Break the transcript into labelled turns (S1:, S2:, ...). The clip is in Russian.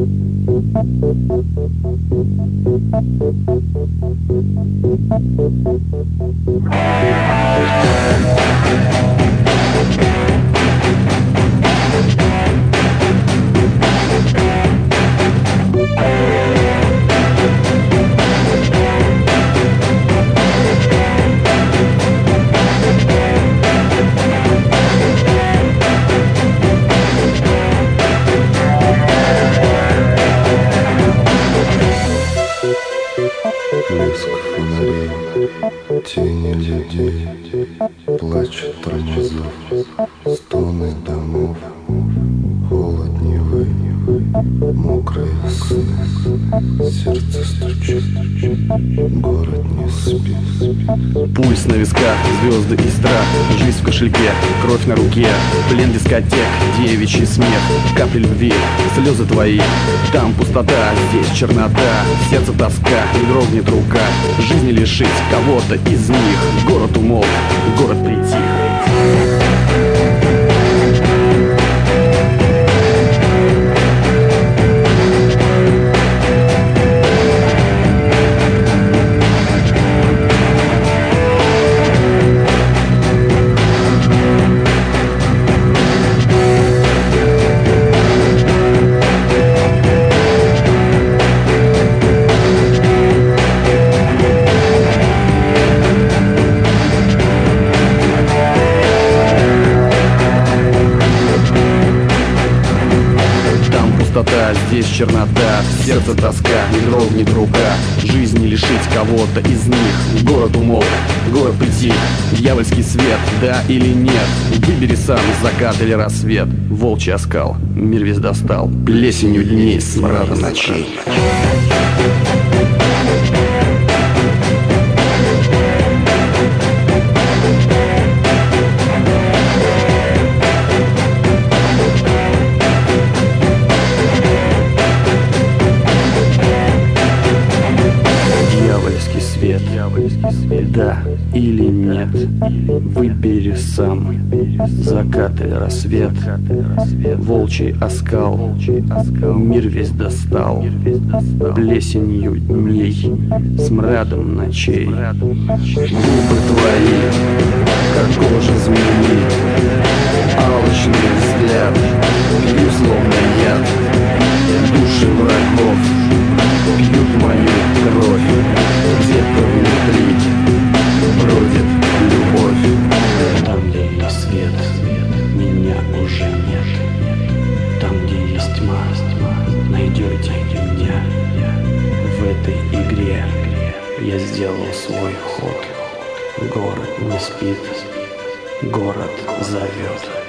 S1: Блеск фонарей, тени людей, плач тормозов, стоны домов, холод Невы, мокрые сны, сердце стучит, город не спит.
S2: Пульс на висках, звезды и страх, жизнь в кошельке, кровь на руке, плен дискотек, девичий смех, капли любви, слезы твои. Там пустота, здесь чернота, сердце тоска, не дрогнет рука. Жизни лишить кого-то из них. Город умолк, город притих. Здесь чернота, сердце тоска, не дрогнет рука. Жизни лишить кого-то из них. Город умолк, город притих. Дьявольский свет, да или нет? Выбери сам, закат или рассвет. Волчий оскал, мир весь достал. Плесенью дней, смрада ночей. Да или нет, выбери сам, закат или рассвет. Волчий оскал, мир весь достал. Плесенью дней, смрадом ночей. Губы твои, как кожа змеи, алчный взгляд, пьют словно яд. Души врагов пьют мою кровь. Где-то внутри бродит любовь.
S3: Там, где есть свет, меня уже нет. Там, где есть тьма, найдете меня. В этой игре я сделал свой ход. Город не спит, город зовет.